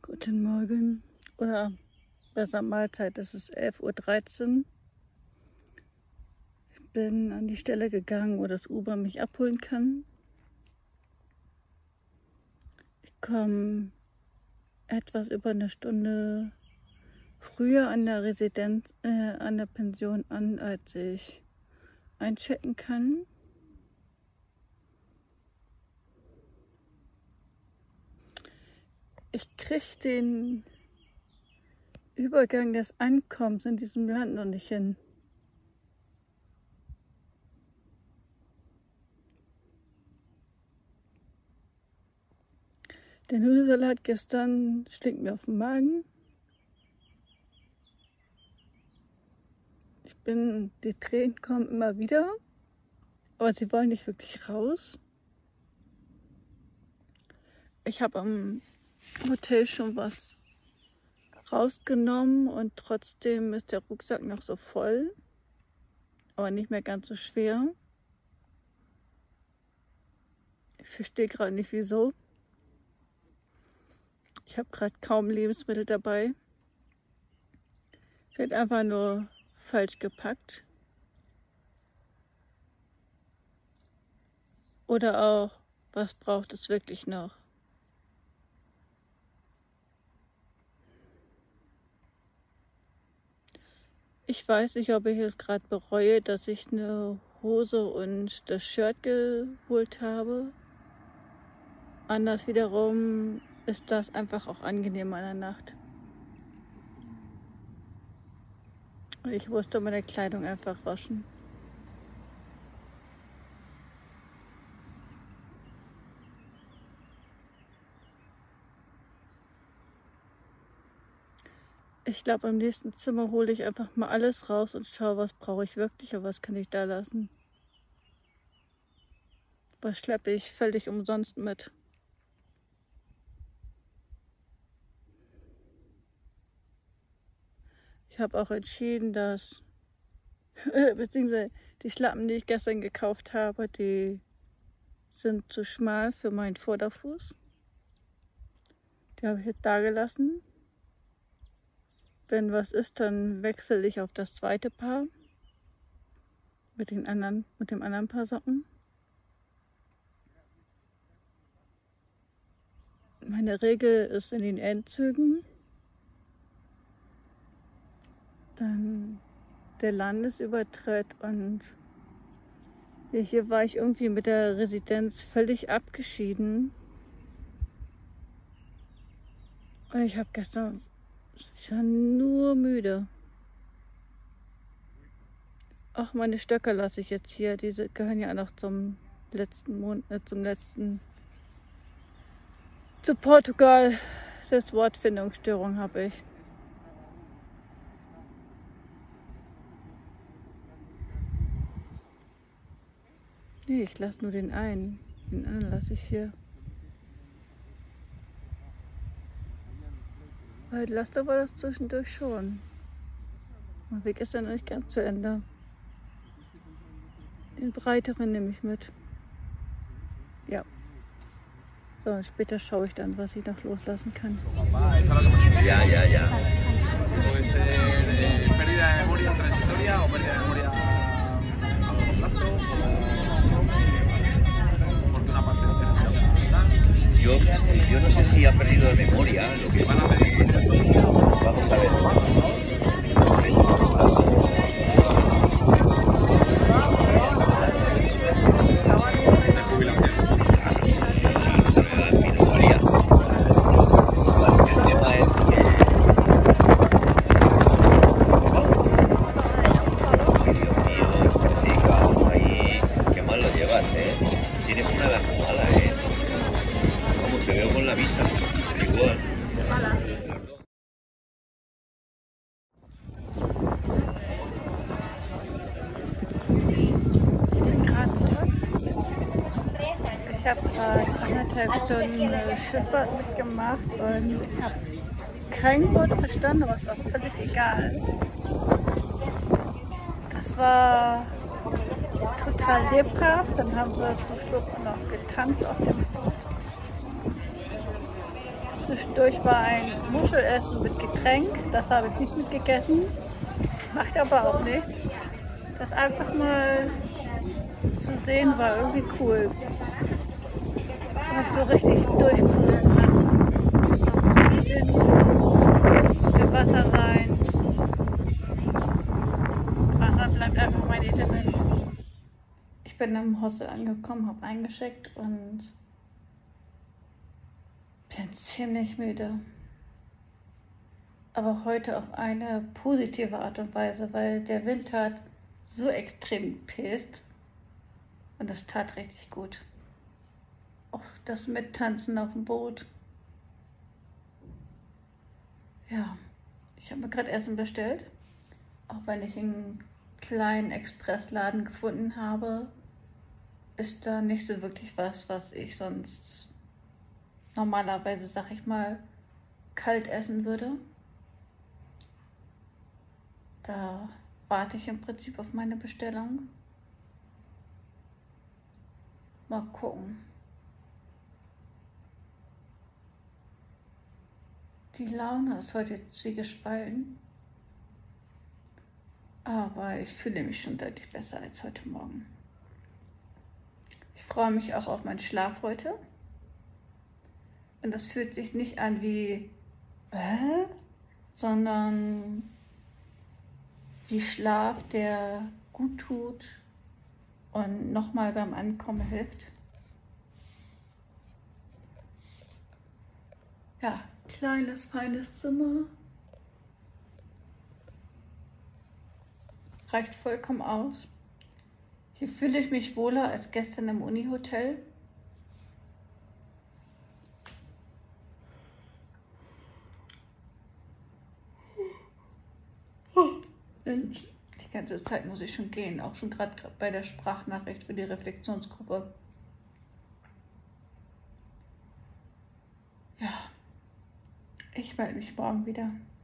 Guten Morgen oder besser Mahlzeit, es ist 11:13 Uhr. Ich bin an die Stelle gegangen, wo das Uber mich abholen kann. Ich komme etwas über eine Stunde früher an der an der Pension an, als ich einchecken kann. Ich kriege den Übergang des Ankommens in diesem Land noch nicht hin. Der Nudelsalat gestern stinkt mir auf den Magen. Die Tränen kommen immer wieder, aber sie wollen nicht wirklich raus. Ich habe am Hotel schon was rausgenommen und trotzdem ist der Rucksack noch so voll, aber nicht mehr ganz so schwer. Ich verstehe gerade nicht wieso. Ich habe gerade kaum Lebensmittel dabei. Wird einfach nur falsch gepackt. Oder auch, was braucht es wirklich noch? Ich weiß nicht, ob ich es gerade bereue, dass ich eine Hose und das Shirt geholt habe. Anders wiederum ist das einfach auch angenehmer in der Nacht. Ich musste meine Kleidung einfach waschen. Ich glaube, im nächsten Zimmer hole ich einfach mal alles raus und schaue, was brauche ich wirklich und was kann ich da lassen. Was schleppe ich völlig umsonst mit. Ich habe auch entschieden, dass, beziehungsweise die Schlappen, die ich gestern gekauft habe, die sind zu schmal für meinen Vorderfuß. Die habe ich jetzt da gelassen. Wenn was ist, dann wechsle ich auf das zweite Paar mit dem anderen Paar Socken. Meine Regel ist in den Endzügen dann der Landesübertritt und hier war ich irgendwie mit der Residenz völlig abgeschieden. Und ich war nur müde. Ach, meine Stöcker lasse ich jetzt hier. Diese gehören ja noch zu Portugal. Das Wortfindungsstörung habe ich. Nee, ich lasse nur den einen. Den anderen lasse ich hier. Weil Laster war das zwischendurch schon. Mein Weg ist ja noch nicht ganz zu Ende. Den breiteren nehme ich mit. Ja. So, später schaue ich dann, was ich noch loslassen kann. Ja. Yo no sé si ha perdido de memoria lo que van a pedir. Vamos a ver. Ich habe 1,5 Stunden Schifffahrt mitgemacht und ich habe kein Wort verstanden, aber es war völlig egal. Das war total lebhaft. Dann haben wir zum Schluss auch noch getanzt auf dem Boot. Zwischendurch war ein Muschelessen mit Getränk. Das habe ich nicht mitgegessen. Macht aber auch nichts. Das einfach mal zu sehen war irgendwie cool. Und so richtig durchpusten lassen. Wind, mit dem Wasser rein. Wasser bleibt einfach mein Element. Ich bin im Hostel angekommen, habe eingecheckt und bin ziemlich müde. Aber heute auf eine positive Art und Weise, weil der Wind hat so extrem gepisst und das tat richtig gut. Auch das Mittanzen auf dem Boot. Ja, ich habe mir gerade Essen bestellt, auch wenn ich einen kleinen Expressladen gefunden habe, ist da nicht so wirklich was ich sonst normalerweise, sag ich mal, kalt essen würde. Da warte ich im Prinzip auf meine Bestellung. Mal gucken. Die Laune ist heute zwiegespalten. Aber ich fühle mich schon deutlich besser als heute Morgen. Ich freue mich auch auf meinen Schlaf heute. Und das fühlt sich nicht an wie sondern wie Schlaf, der gut tut und nochmal beim Ankommen hilft. Ja, kleines, feines Zimmer. Reicht vollkommen aus. Hier fühle ich mich wohler als gestern im Unihotel. Und die ganze Zeit muss ich schon gehen, auch schon gerade bei der Sprachnachricht für die Reflexionsgruppe. Ja, ich melde mich morgen wieder.